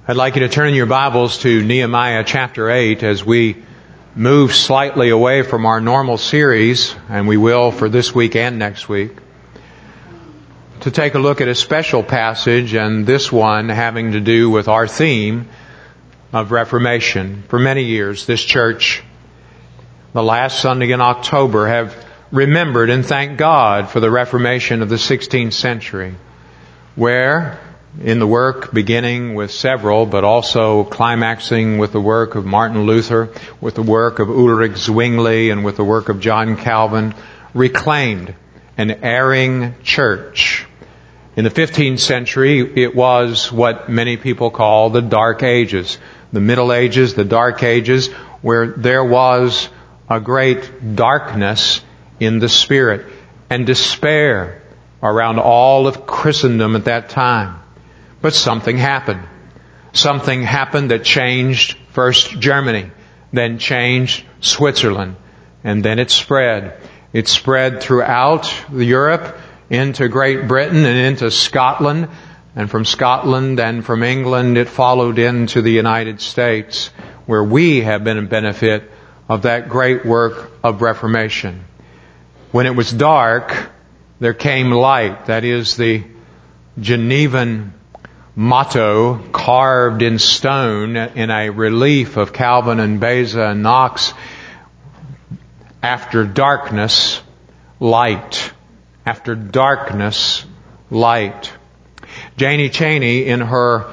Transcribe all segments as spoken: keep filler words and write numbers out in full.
I'd like you to turn your Bibles to Nehemiah chapter eight as we move slightly away from our normal series, and we will for this week and next week, to take a look at a special passage, and this one having to do with our theme of Reformation. For many years, this church, the last Sunday in October, have remembered and thanked God for the Reformation of the sixteenth century, where in the work beginning with several, but also climaxing with the work of Martin Luther, with the work of Ulrich Zwingli, and with the work of John Calvin, reclaimed an erring church. In the fifteenth century, it was what many people call the Dark Ages. The Middle Ages, the Dark Ages, where there was a great darkness in the spirit and despair around all of Christendom at that time. But something happened. Something happened that changed first Germany, then changed Switzerland, and then it spread. It spread throughout Europe, into Great Britain and into Scotland, and from Scotland and from England it followed into the United States, where we have been a benefit of that great work of Reformation. When it was dark, there came light. That is the Genevan motto carved in stone in a relief of Calvin and Beza and Knox. After darkness, light. After darkness, light. Janie Chaney, in her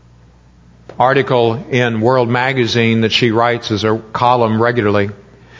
article in World Magazine that she writes as a column regularly,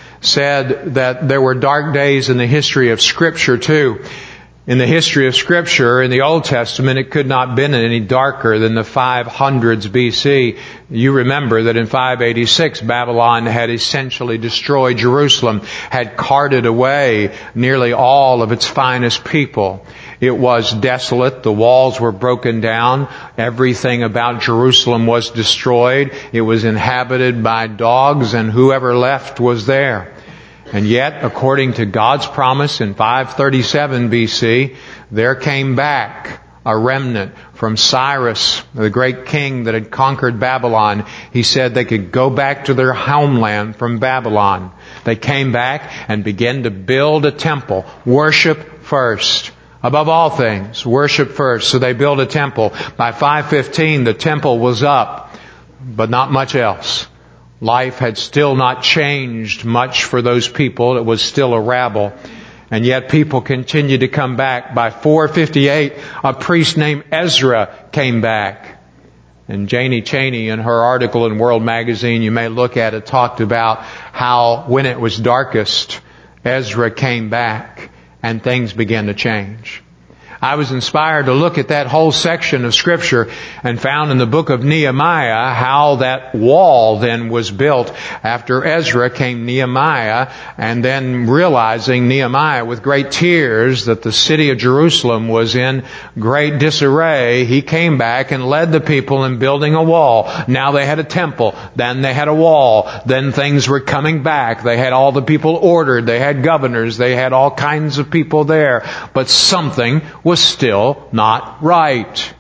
said that there were dark days in the history of Scripture too. In the history of Scripture, in the Old Testament, it could not have been any darker than the five hundreds B C. You remember that in five eighty-six, Babylon had essentially destroyed Jerusalem, had carted away nearly all of its finest people. It was desolate. The walls were broken down. Everything about Jerusalem was destroyed. It was inhabited by dogs, and whoever left was there. And yet, according to God's promise in five thirty-seven B C, there came back a remnant from Cyrus, the great king that had conquered Babylon. He said they could go back to their homeland from Babylon. They came back and began to build a temple. Worship first. Above all things, worship first. So they built a temple. By five fifteen, the temple was up, but not much else. Life had still not changed much for those people. It was still a rabble. And yet people continued to come back. By four fifty-eight, a priest named Ezra came back. And Janie Chaney, in her article in World Magazine, you may look at it, talked about how when it was darkest, Ezra came back and things began to change. I was inspired to look at that whole section of Scripture and found in the book of Nehemiah how that wall then was built. After Ezra came Nehemiah, and then realizing Nehemiah with great tears that the city of Jerusalem was in great disarray, he came back and led the people in building a wall. Now they had a temple, then they had a wall, then things were coming back. They had all the people ordered, they had governors, they had all kinds of people there, but something was was still not right.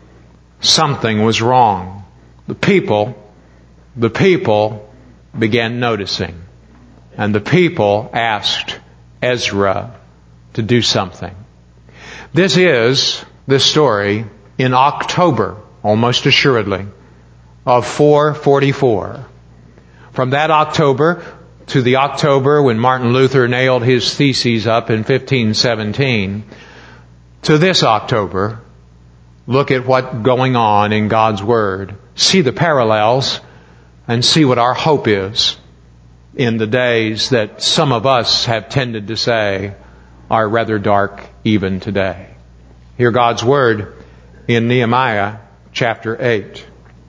Something was wrong. The people, the people began noticing. And the people asked Ezra to do something. This is the story in October, almost assuredly, of four forty-four. From that October to the October when Martin Luther nailed his theses up in fifteen seventeen, to this October, look at what's going on in God's Word. See the parallels and see what our hope is in the days that some of us have tended to say are rather dark even today. Hear God's Word in Nehemiah chapter eight.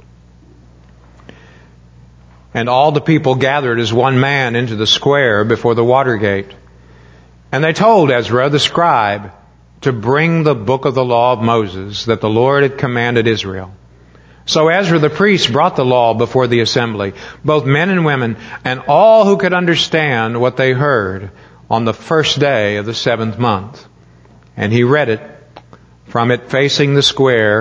And all the people gathered as one man into the square before the water gate. And they told Ezra the scribe to bring the book of the law of Moses that the Lord had commanded Israel. So Ezra the priest brought the law before the assembly, both men and women, and all who could understand what they heard on the first day of the seventh month. And he read it from it facing the square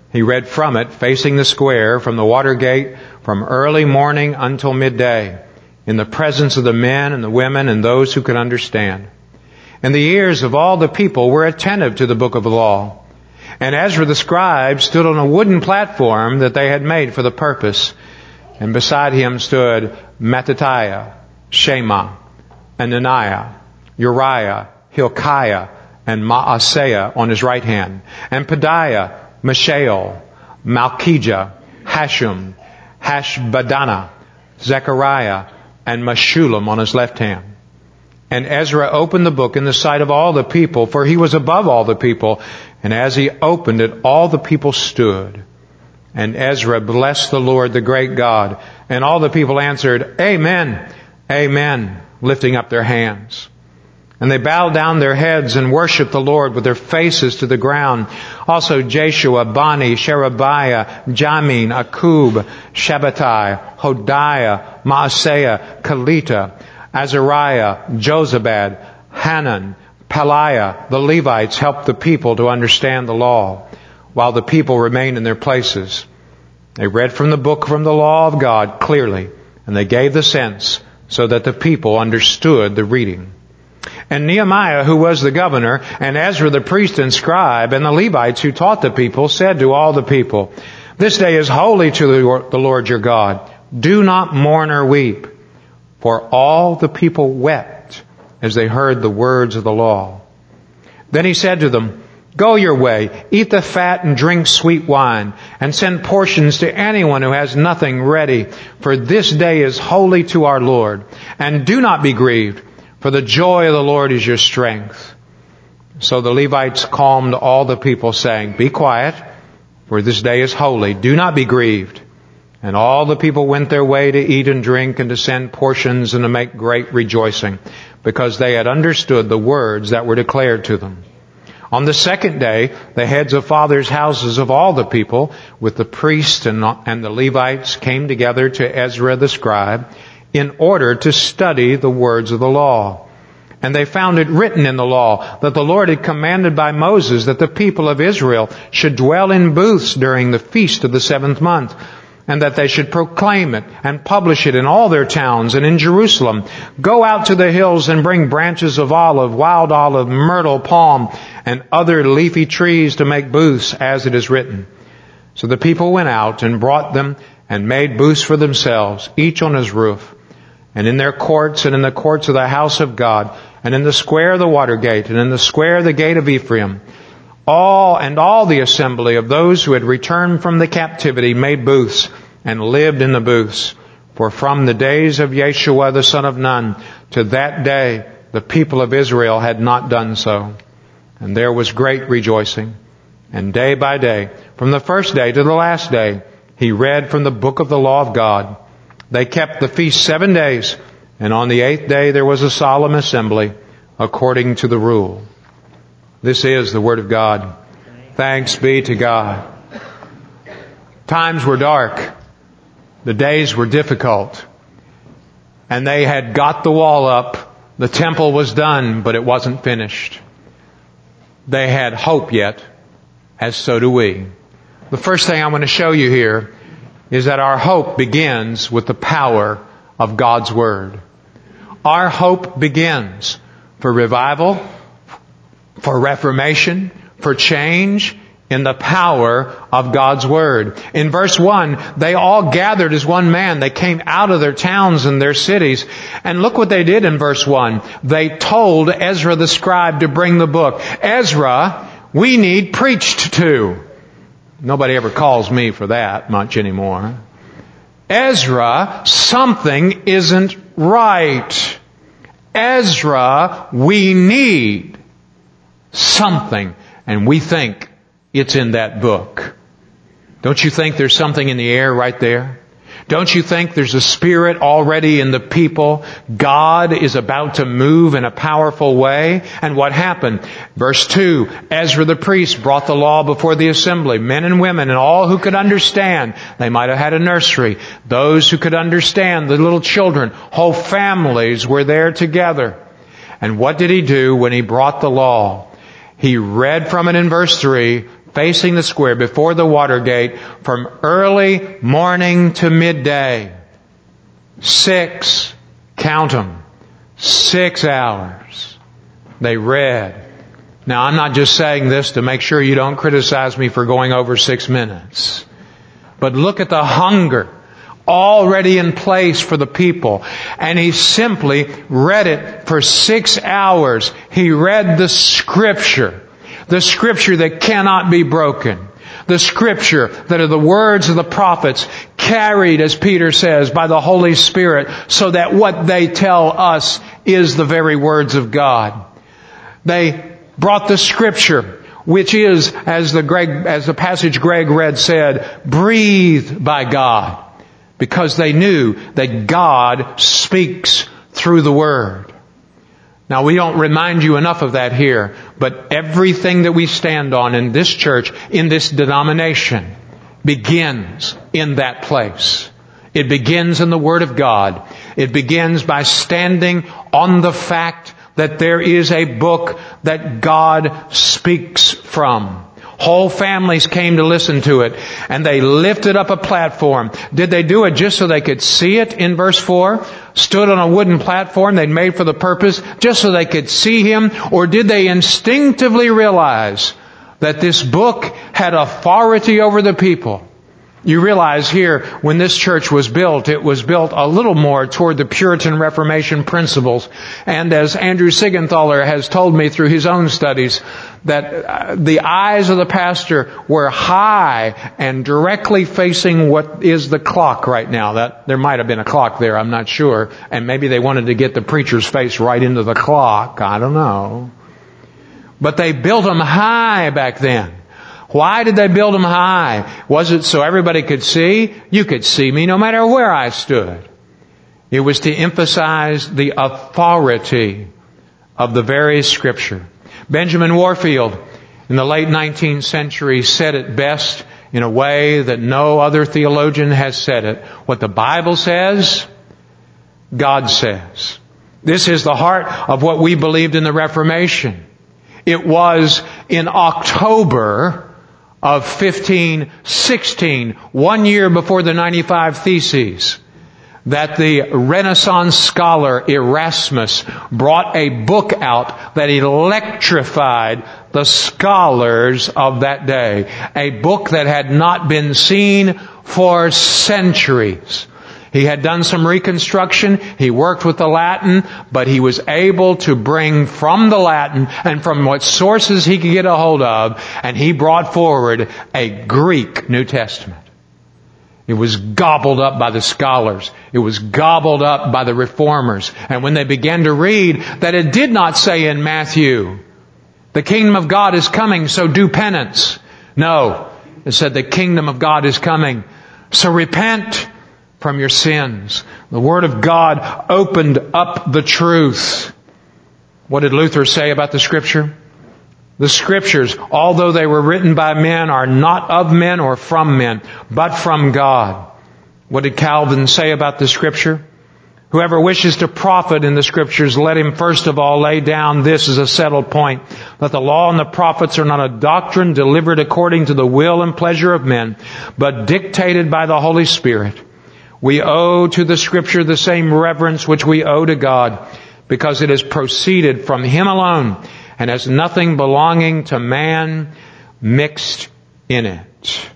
He read from it, facing the square, from the water gate, from early morning until midday, in the presence of the men and the women and those who could understand. And the ears of all the people were attentive to the book of the law. And Ezra the scribe stood on a wooden platform that they had made for the purpose. And beside him stood Mattithiah, Shema, Ananiah, Uriah, Hilkiah, and Maaseiah on his right hand, and Pedaiah, Mishael, Malchijah, Hashum, Hashbaddanah, Zechariah, and Meshullam on his left hand. And Ezra opened the book in the sight of all the people, for he was above all the people. And as he opened it, all the people stood. And Ezra blessed the Lord, the great God. And all the people answered, Amen, Amen, lifting up their hands. And they bowed down their heads and worshipped the Lord with their faces to the ground. Also Jeshua, Bani, Sherebiah, Jamin, Akub, Shabbatai, Hodiah, Maaseiah, Kelita, Azariah, Jozabad, Hanan, Pelaiah, the Levites helped the people to understand the law, while the people remained in their places. They read from the book from the law of God clearly, and they gave the sense so that the people understood the reading. And Nehemiah, who was the governor, and Ezra the priest and scribe, and the Levites who taught the people, said to all the people, This day is holy to the Lord your God. Do not mourn or weep. For all the people wept as they heard the words of the law. Then he said to them, Go your way, eat the fat and drink sweet wine, and send portions to anyone who has nothing ready. For this day is holy to our Lord. And do not be grieved, for the joy of the Lord is your strength. So the Levites calmed all the people, saying, Be quiet, for this day is holy. Do not be grieved. And all the people went their way to eat and drink and to send portions and to make great rejoicing, because they had understood the words that were declared to them. On the second day, the heads of fathers' houses of all the people, with the priests and the Levites, came together to Ezra the scribe in order to study the words of the law. And they found it written in the law that the Lord had commanded by Moses that the people of Israel should dwell in booths during the feast of the seventh month, and that they should proclaim it and publish it in all their towns and in Jerusalem. Go out to the hills and bring branches of olive, wild olive, myrtle, palm, and other leafy trees to make booths, as it is written. So the people went out and brought them and made booths for themselves, each on his roof, and in their courts and in the courts of the house of God, and in the square of the water gate, and in the square of the gate of Ephraim. All and all the assembly of those who had returned from the captivity made booths and lived in the booths. For from the days of Yeshua the son of Nun to that day, the people of Israel had not done so. And there was great rejoicing. And day by day, from the first day to the last day, he read from the book of the law of God. They kept the feast seven days, and on the eighth day there was a solemn assembly according to the rule. This is the word of God. Thanks be to God. Times were dark. The days were difficult. And they had got the wall up. The temple was done, but it wasn't finished. They had hope yet, as so do we. The first thing I want to show you here is that our hope begins with the power of God's Word. Our hope begins for revival, for reformation, for change in the power of God's Word. In verse one, they all gathered as one man. They came out of their towns and their cities. And look what they did in verse one. They told Ezra the scribe to bring the book. Ezra, we need preached to. Nobody ever calls me for that much anymore. Ezra, something isn't right. Ezra, we need something. And we think it's in that book. Don't you think there's something in the air right there? Don't you think there's a spirit already in the people? God is about to move in a powerful way. And what happened? Verse two, Ezra the priest brought the law before the assembly, men and women and all who could understand. They might have had a nursery. Those who could understand, the little children, whole families were there together. And what did he do when he brought the law? He read from it in verse three facing the square before the Watergate from early morning to midday. Six, count them, six hours they read. Now, I'm not just saying this to make sure you don't criticize me for going over six minutes. But look at the hunger already in place for the people. And he simply read it for six hours. He read the Scripture. The Scripture that cannot be broken. The Scripture that are the words of the prophets, carried, as Peter says, by the Holy Spirit, so that what they tell us is the very words of God. They brought the Scripture, which is, as the Greg, as the passage Greg read said, breathed by God, because they knew that God speaks through the Word. Now, we don't remind you enough of that here, but everything that we stand on in this church, in this denomination, begins in that place. It begins in the Word of God. It begins by standing on the fact that there is a book that God speaks from. Whole families came to listen to it, and they lifted up a platform. Did they do it just so they could see it in verse four? Stood on a wooden platform they'd made for the purpose, just so they could see Him? Or did they instinctively realize that this book had authority over the people? You realize here, when this church was built, it was built a little more toward the Puritan Reformation principles. And as Andrew Siegenthaler has told me through his own studies, that the eyes of the pastor were high and directly facing what is the clock right now. That there might have been a clock there, I'm not sure. And maybe they wanted to get the preacher's face right into the clock. I don't know. But they built them high back then. Why did they build them high? Was it so everybody could see? You could see me no matter where I stood. It was to emphasize the authority of the very Scripture. Benjamin Warfield, in the late nineteenth century, said it best in a way that no other theologian has said it. What the Bible says, God says. This is the heart of what we believed in the Reformation. It was in October of fifteen sixteen, one year before the ninety-five Theses, that the Renaissance scholar Erasmus brought a book out that electrified the scholars of that day. A book that had not been seen for centuries. He had done some reconstruction. He worked with the Latin, but he was able to bring from the Latin and from what sources he could get a hold of, and he brought forward a Greek New Testament. It was gobbled up by the scholars. It was gobbled up by the reformers. And when they began to read that it did not say in Matthew, the kingdom of God is coming, so do penance. No, it said the kingdom of God is coming, so repent from your sins. The Word of God opened up the truth. What did Luther say about the Scripture? The Scriptures, although they were written by men, are not of men or from men, but from God. What did Calvin say about the Scripture? Whoever wishes to profit in the Scriptures, let him first of all lay down this as a settled point, that the law and the prophets are not a doctrine delivered according to the will and pleasure of men, but dictated by the Holy Spirit. We owe to the Scripture the same reverence which we owe to God, because it has proceeded from Him alone and has nothing belonging to man mixed in it.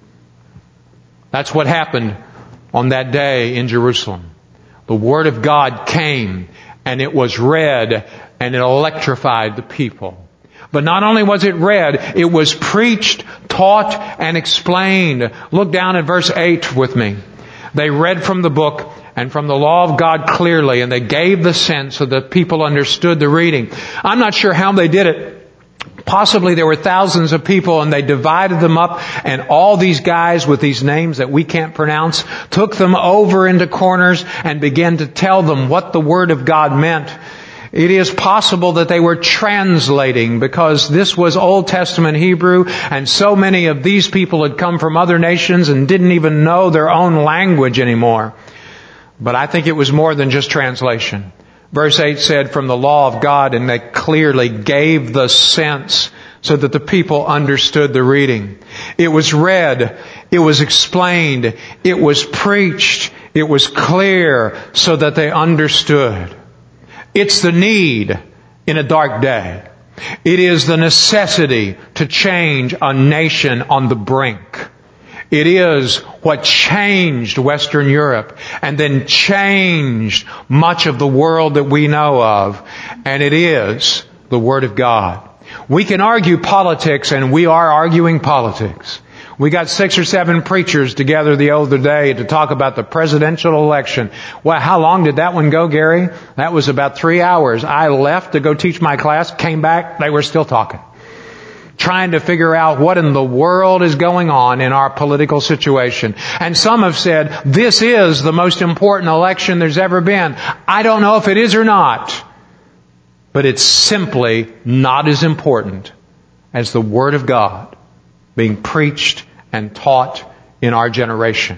That's what happened on that day in Jerusalem. The Word of God came, and it was read, and it electrified the people. But not only was it read, it was preached, taught, and explained. Look down at verse eight with me. They read from the book and from the law of God clearly, and they gave the sense so that people understood the reading. I'm not sure how they did it. Possibly there were thousands of people, and they divided them up, and all these guys with these names that we can't pronounce took them over into corners and began to tell them what the Word of God meant. It is possible that they were translating, because this was Old Testament Hebrew, and so many of these people had come from other nations and didn't even know their own language anymore. But I think it was more than just translation. Verse eight said, from the law of God, and they clearly gave the sense so that the people understood the reading. It was read, it was explained, it was preached, it was clear so that they understood. It's the need in a dark day. It is the necessity to change a nation on the brink. It is what changed Western Europe and then changed much of the world that we know of. And it is the Word of God. We can argue politics, and we are arguing politics. We got six or seven preachers together the other day to talk about the presidential election. Well, how long did that one go, Gary? That was about three hours. I left to go teach my class, came back, they were still talking. Trying to figure out what in the world is going on in our political situation. And some have said, this is the most important election there's ever been. I don't know if it is or not. But it's simply not as important as the Word of God being preached and taught in our generation.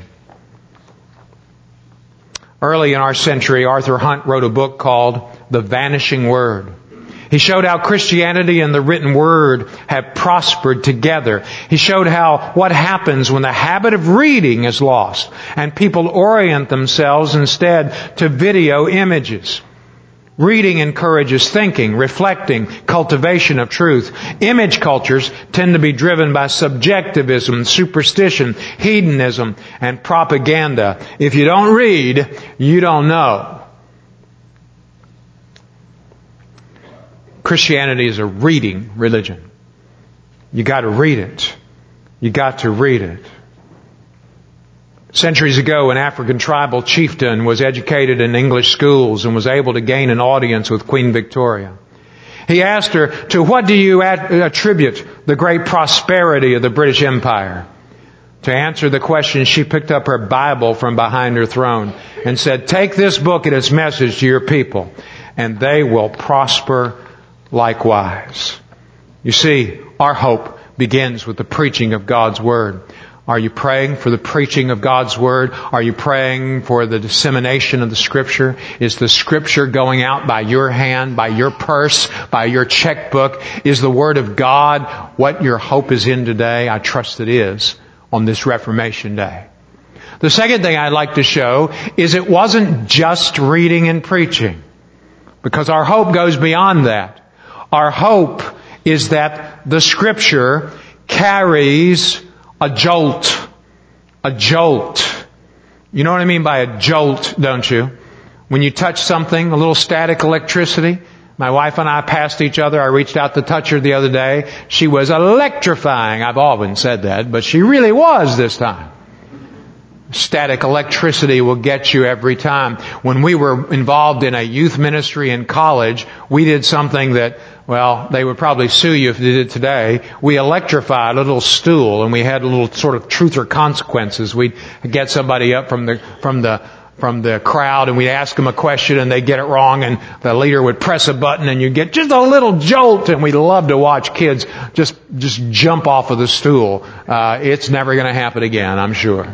Early in our century, Arthur Hunt wrote a book called The Vanishing Word. He showed how Christianity and the written Word have prospered together. He showed how what happens when the habit of reading is lost and people orient themselves instead to video images. Reading encourages thinking, reflecting, cultivation of truth. Image cultures tend to be driven by subjectivism, superstition, hedonism, and propaganda. If you don't read, you don't know. Christianity is a reading religion. You got to read it. You got to read it. Centuries ago, an African tribal chieftain was educated in English schools and was able to gain an audience with Queen Victoria. He asked her, to what do you attribute the great prosperity of the British Empire? To answer the question, she picked up her Bible from behind her throne and said, take this book and its message to your people, and they will prosper likewise. You see, our hope begins with the preaching of God's Word. Are you praying for the preaching of God's Word? Are you praying for the dissemination of the Scripture? Is the Scripture going out by your hand, by your purse, by your checkbook? Is the Word of God what your hope is in today? I trust it is on this Reformation Day. The second thing I'd like to show is it wasn't just reading and preaching, because our hope goes beyond that. Our hope is that the Scripture carries a jolt. A jolt. You know what I mean by a jolt, don't you? When you touch something, a little static electricity. My wife and I passed each other. I reached out to touch her the other day. She was electrifying. I've often said that, but she really was this time. Static electricity will get you every time. When we were involved in a youth ministry in college, we did something that, well, they would probably sue you if they did it today. We electrified a little stool, and we had a little sort of truth or consequences. We'd get somebody up from the, from the, from the crowd, and we'd ask them a question, and they'd get it wrong, and the leader would press a button, and you'd get just a little jolt, and we love to watch kids just, just jump off of the stool. Uh, it's never gonna happen again, I'm sure.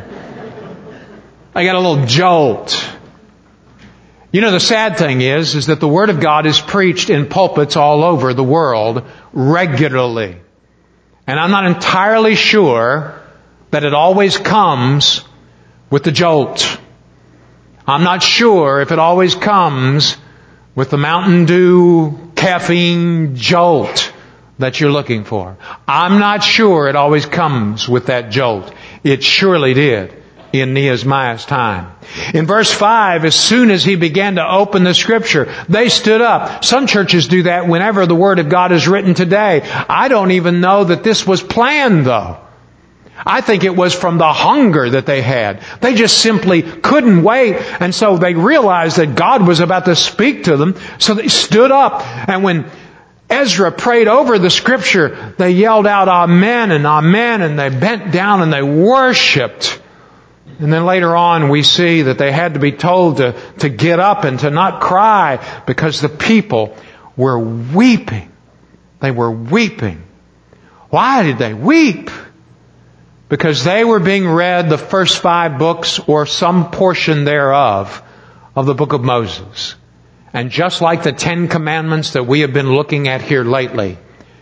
I got a little jolt. You know, the sad thing is, is that the Word of God is preached in pulpits all over the world regularly. And I'm not entirely sure that it always comes with the jolt. I'm not sure if it always comes with the Mountain Dew caffeine jolt that you're looking for. I'm not sure it always comes with that jolt. It surely did in Nehemiah's time. In verse five, as soon as he began to open the Scripture, they stood up. Some churches do that whenever the Word of God is written today. I don't even know that this was planned, though. I think it was from the hunger that they had. They just simply couldn't wait, and so they realized that God was about to speak to them, so they stood up. And when Ezra prayed over the Scripture, they yelled out, Amen and Amen, and they bent down and they worshipped. And then later on we see that they had to be told to, to get up and to not cry because the people were weeping. They were weeping. Why did they weep? Because they were being read the first five books or some portion thereof of the book of Moses. And just like the Ten Commandments that we have been looking at here lately,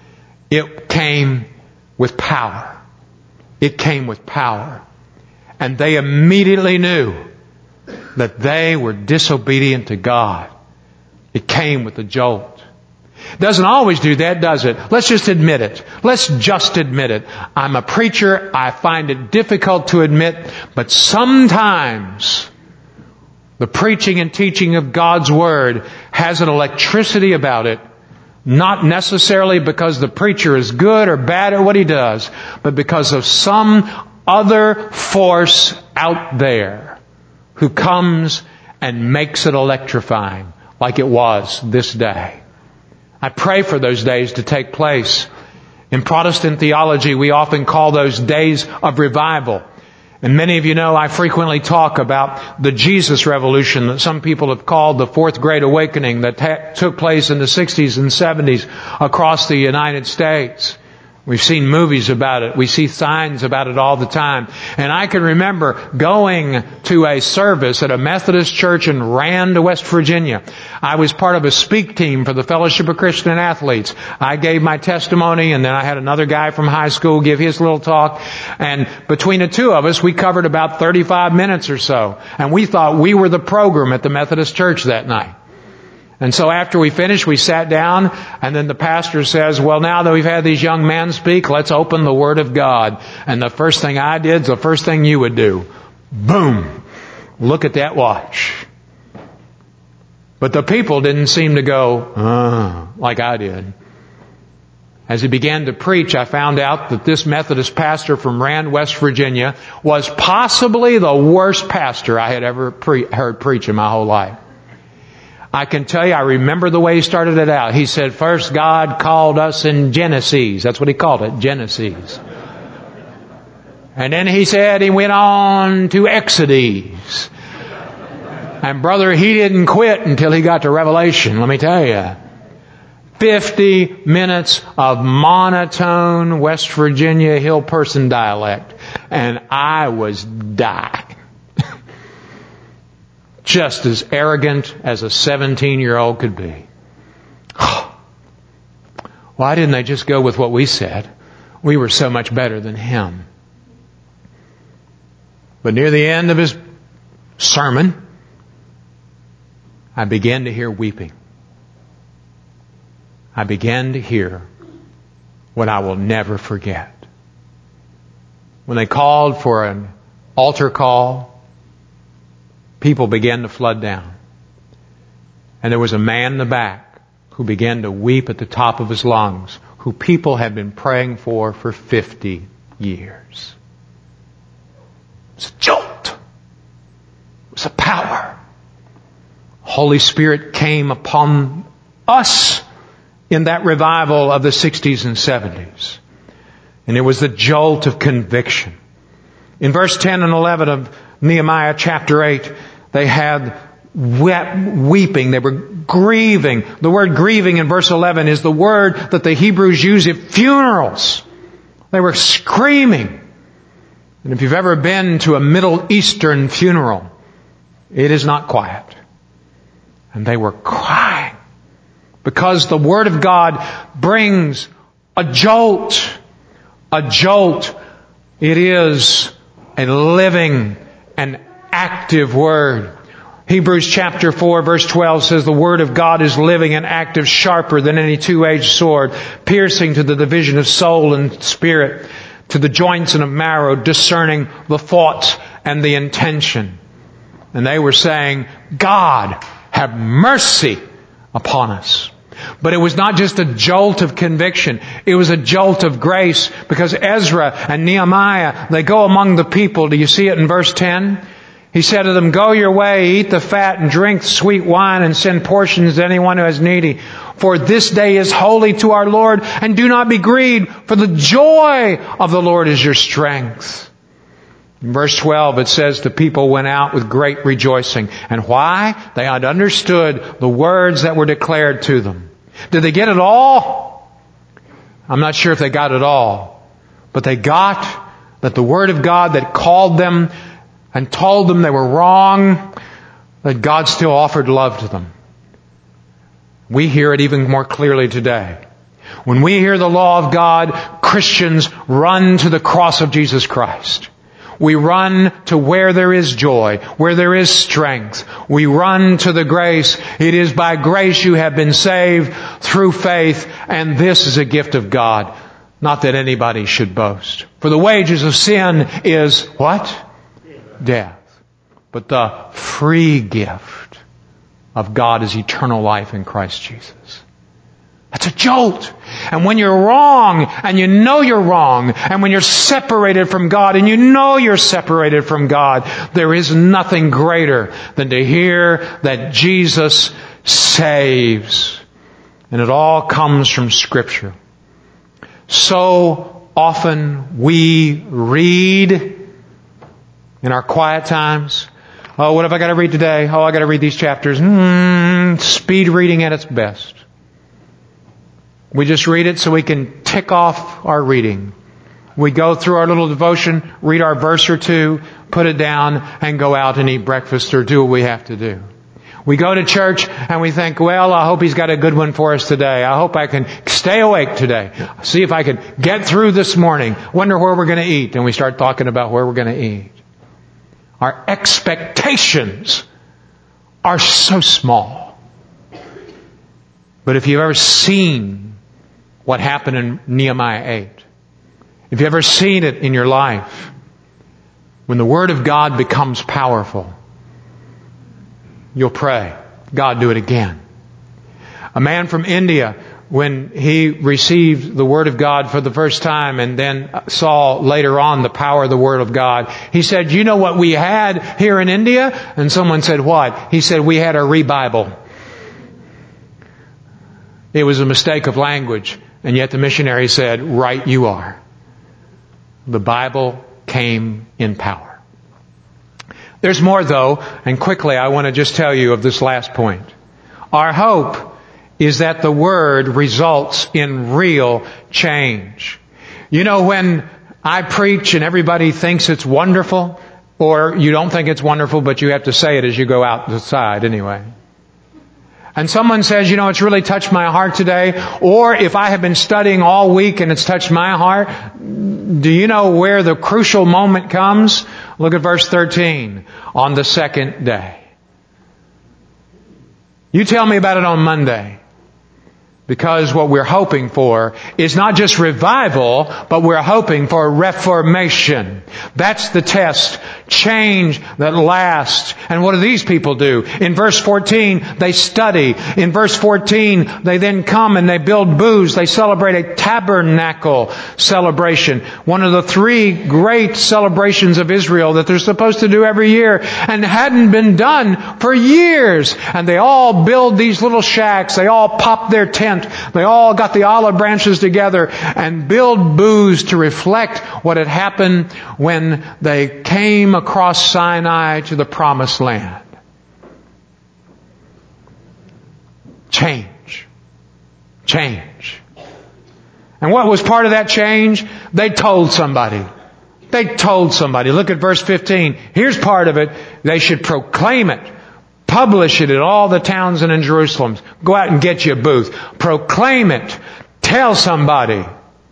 It came with power. It came with power. And they immediately knew that they were disobedient to God. It came with a jolt. Doesn't always do that, does it? Let's just admit it. Let's just admit it. I'm a preacher. I find it difficult to admit, but sometimes the preaching and teaching of God's Word has an electricity about it, not necessarily because the preacher is good or bad at what he does, but because of some other force out there who comes and makes it electrifying, like it was this day. I pray for those days to take place. In Protestant theology, we often call those days of revival. And many of you know I frequently talk about the Jesus Revolution that some people have called the Fourth Great Awakening that ta- took place in the sixties and seventies across the United States. We've seen movies about it. We see signs about it all the time. And I can remember going to a service at a Methodist church in Rand, West Virginia. I was part of a speak team for the Fellowship of Christian Athletes. I gave my testimony, and then I had another guy from high school give his little talk. And between the two of us, we covered about thirty-five minutes or so. And we thought we were the program at the Methodist church that night. And so after we finished, we sat down, and then the pastor says, well, now that we've had these young men speak, let's open the Word of God. And the first thing I did is the first thing you would do. Boom! Look at that watch. But the people didn't seem to go, uh, like I did. As he began to preach, I found out that this Methodist pastor from Rand, West Virginia, was possibly the worst pastor I had ever pre- heard preach in my whole life. I can tell you, I remember the way he started it out. He said, first God called us in Genesis. That's what he called it, Genesis. And then he said he went on to Exodus. And brother, he didn't quit until he got to Revelation, let me tell you. Fifty minutes of monotone West Virginia hill person dialect. And I was dying. Just as arrogant as a seventeen-year-old could be. Why didn't they just go with what we said? We were so much better than him. But near the end of his sermon, I began to hear weeping. I began to hear what I will never forget. When they called for an altar call, people began to flood down. And there was a man in the back who began to weep at the top of his lungs, who people had been praying for for fifty years. It was a jolt. It was a power. Holy Spirit came upon us in that revival of the sixties and seventies. And it was the jolt of conviction. In verse ten and eleven of Nehemiah chapter eight, they had wept, weeping. They were grieving. The word grieving in verse eleven is the word that the Hebrews use at funerals. They were screaming. And if you've ever been to a Middle Eastern funeral, it is not quiet. And they were crying. Because the Word of God brings a jolt. A jolt. It is a living and active Word. Hebrews chapter four verse twelve says the Word of God is living and active, sharper than any two-edged sword, piercing to the division of soul and spirit, to the joints and of marrow, discerning the thoughts and the intention. And they were saying, God, have mercy upon us. But it was not just a jolt of conviction. It was a jolt of grace, because Ezra and Nehemiah, they go among the people. Do you see it in verse ten? He said to them, go your way, eat the fat and drink sweet wine, and send portions to anyone who is needy. For this day is holy to our Lord, and do not be grieved, for the joy of the Lord is your strength. In verse twelve, it says the people went out with great rejoicing. And why? They had understood the words that were declared to them. Did they get it all? I'm not sure if they got it all. But they got that the Word of God that called them and told them they were wrong, that God still offered love to them. We hear it even more clearly today. When we hear the law of God, Christians run to the cross of Jesus Christ. We run to where there is joy, where there is strength. We run to the grace. It is by grace you have been saved through faith, and this is a gift of God, not that anybody should boast. For the wages of sin is what? Death. But the free gift of God is eternal life in Christ Jesus. That's a jolt. And when you're wrong, and you know you're wrong, and when you're separated from God, and you know you're separated from God, there is nothing greater than to hear that Jesus saves. And it all comes from Scripture. So often we read in our quiet times, oh, what have I got to read today? Oh, I got to read these chapters. Mm, speed reading at its best. We just read it so we can tick off our reading. We go through our little devotion, read our verse or two, put it down, and go out and eat breakfast or do what we have to do. We go to church and we think, well, I hope he's got a good one for us today. I hope I can stay awake today. See if I can get through this morning. Wonder where we're going to eat. And we start talking about where we're going to eat. Our expectations are so small. But if you've ever seen what happened in Nehemiah eight, if you've ever seen it in your life, when the Word of God becomes powerful, you'll pray, God, do it again. A man from India, when he received the Word of God for the first time and then saw later on the power of the Word of God, he said, you know what we had here in India? And someone said, what? He said, we had a re-Bible. It was a mistake of language. And yet the missionary said, right you are. The Bible came in power. There's more though, and quickly I want to just tell you of this last point. Our hope is that the Word results in real change. You know, when I preach and everybody thinks it's wonderful, or you don't think it's wonderful, but you have to say it as you go out the side anyway. And someone says, you know, it's really touched my heart today. Or if I have been studying all week and it's touched my heart, do you know where the crucial moment comes? Look at verse thirteen. On the second day. You tell me about it on Monday. Because what we're hoping for is not just revival, but we're hoping for reformation. That's the test. Change that lasts. And what do these people do? In verse fourteen, they study. In verse fourteen, they then come and they build booths. They celebrate a tabernacle celebration. One of the three great celebrations of Israel that they're supposed to do every year and hadn't been done for years. And they all build these little shacks. They all pop their tent. They all got the olive branches together and build booths to reflect what had happened when they came across Sinai to the Promised Land. Change. Change. And what was part of that change? They told somebody. They told somebody. Look at verse fifteen. Here's part of it. They should proclaim it. Publish it in all the towns and in Jerusalem. Go out and get you a booth. Proclaim it. Tell somebody.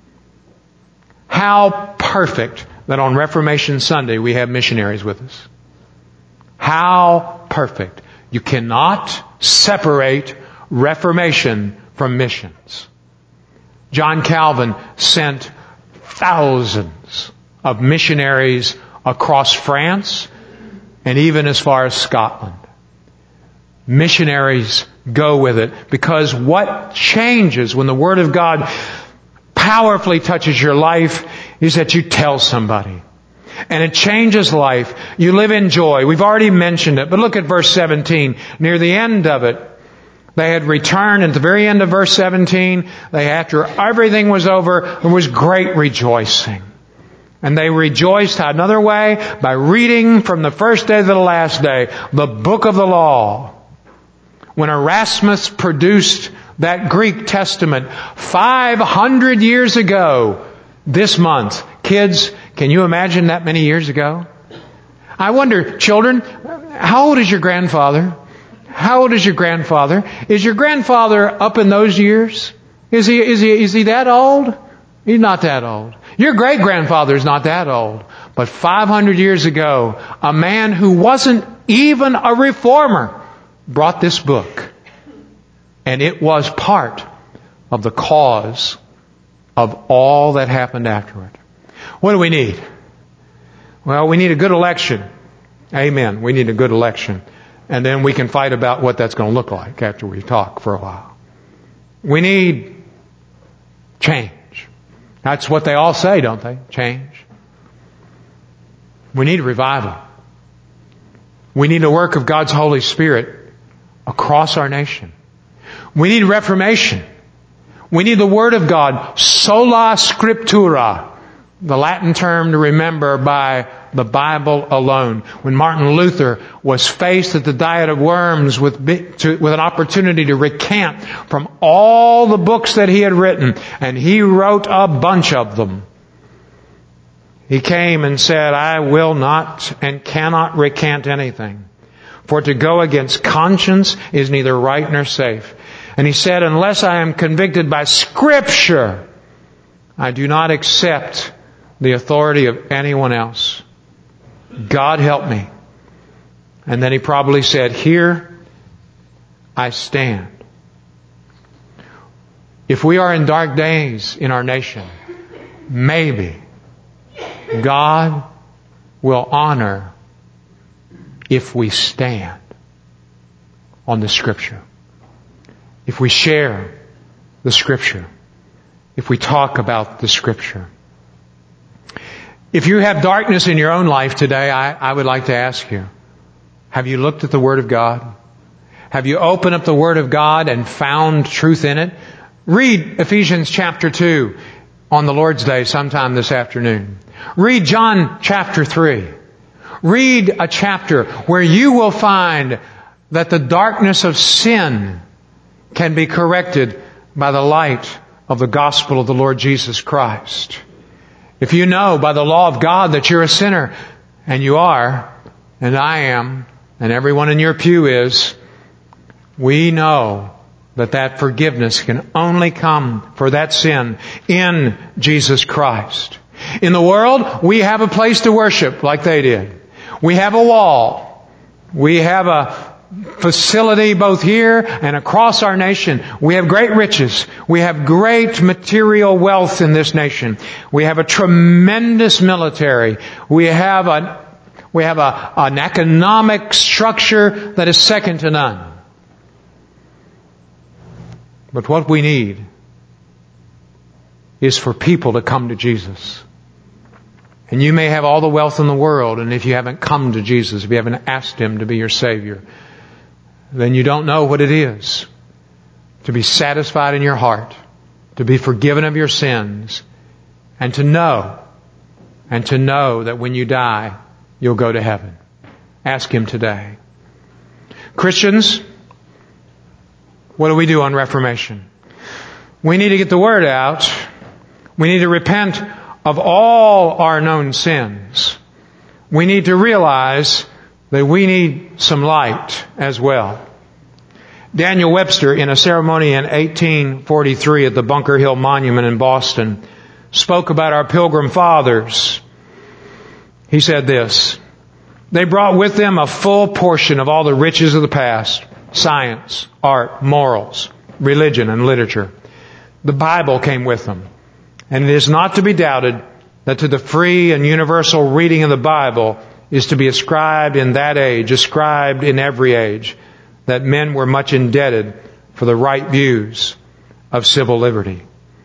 How perfect that on Reformation Sunday we have missionaries with us. How perfect. You cannot separate Reformation from missions. John Calvin sent thousands of missionaries across France and even as far as Scotland. Missionaries go with it because what changes when the Word of God powerfully touches your life is that you tell somebody. And it changes life. You live in joy. We've already mentioned it, but look at verse seventeen. Near the end of it, they had returned. At the very end of verse seventeen, they, after everything was over, there was great rejoicing. And they rejoiced another way by reading from the first day to the last day the book of the law. When Erasmus produced that Greek Testament five hundred years ago this month. Kids, can you imagine that many years ago? I wonder, children, how old is your grandfather? How old is your grandfather? Is your grandfather up in those years? Is he, is he, is he that old? He's not that old. Your great-grandfather's not that old. But five hundred years ago, a man who wasn't even a reformer brought this book. And it was part of the cause of all that happened after it. What do we need? Well, we need a good election. Amen. We need a good election. And then we can fight about what that's going to look like after we talk for a while. We need change. That's what they all say, don't they? Change. We need a revival. We need a work of God's Holy Spirit across our nation. We need reformation. We need the Word of God, sola scriptura, the Latin term to remember by the Bible alone. When Martin Luther was faced at the Diet of Worms with, to, with an opportunity to recant from all the books that he had written, and he wrote a bunch of them, he came and said, I will not and cannot recant anything. For to go against conscience is neither right nor safe. And he said, unless I am convicted by Scripture, I do not accept the authority of anyone else. God help me. And then he probably said, here I stand. If we are in dark days in our nation, maybe God will honor if we stand on the Scripture. If we share the Scripture. If we talk about the Scripture. If you have darkness in your own life today, I, I would like to ask you, have you looked at the Word of God? Have you opened up the Word of God and found truth in it? Read Ephesians chapter two on the Lord's Day sometime this afternoon. Read John chapter three. Read a chapter where you will find that the darkness of sin can be corrected by the light of the gospel of the Lord Jesus Christ. If you know by the law of God that you're a sinner, and you are, and I am, and everyone in your pew is, we know that that forgiveness can only come for that sin in Jesus Christ. In the world, we have a place to worship like they did. We have a wall. We have a facility both here and across our nation. We have great riches. We have great material wealth in this nation. We have a tremendous military. We have a we have a, an economic structure that is second to none. But what we need is for people to come to Jesus. And you may have all the wealth in the world, and if you haven't come to Jesus, if you haven't asked Him to be your Savior, then you don't know what it is to be satisfied in your heart, to be forgiven of your sins, and to know, and to know that when you die, you'll go to heaven. Ask Him today. Christians, what do we do on Reformation? We need to get the word out. We need to repent of all our known sins. We need to realize that we need some light as well. Daniel Webster, in a ceremony in eighteen forty-three at the Bunker Hill Monument in Boston, spoke about our Pilgrim Fathers. He said this: they brought with them a full portion of all the riches of the past, science, art, morals, religion, and literature. The Bible came with them. And it is not to be doubted that to the free and universal reading of the Bible is to be ascribed in that age, ascribed in every age, that men were much indebted for the right views of civil liberty.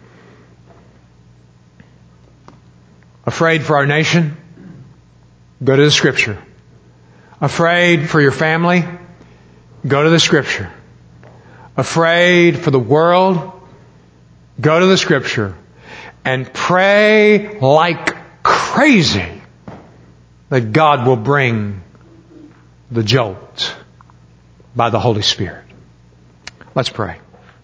Afraid for our nation? Go to the Scripture. Afraid for your family? Go to the Scripture. Afraid for the world? Go to the Scripture. And pray like crazy that God will bring the jolt by the Holy Spirit. Let's pray.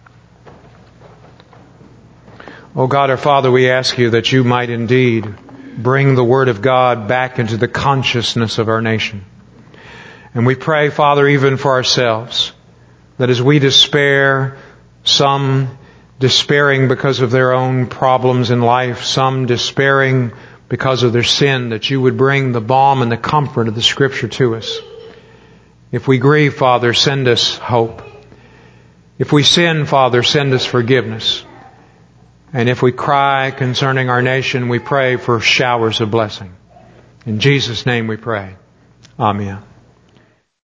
Oh God, our Father, we ask You that You might indeed bring the Word of God back into the consciousness of our nation. And we pray, Father, even for ourselves, that as we despair, some despairing because of their own problems in life, some despairing because of their sin, that you would bring the balm and the comfort of the Scripture to us. If we grieve, Father, send us hope. If we sin, Father, send us forgiveness. And if we cry concerning our nation, we pray for showers of blessing. In Jesus' name we pray. Amen.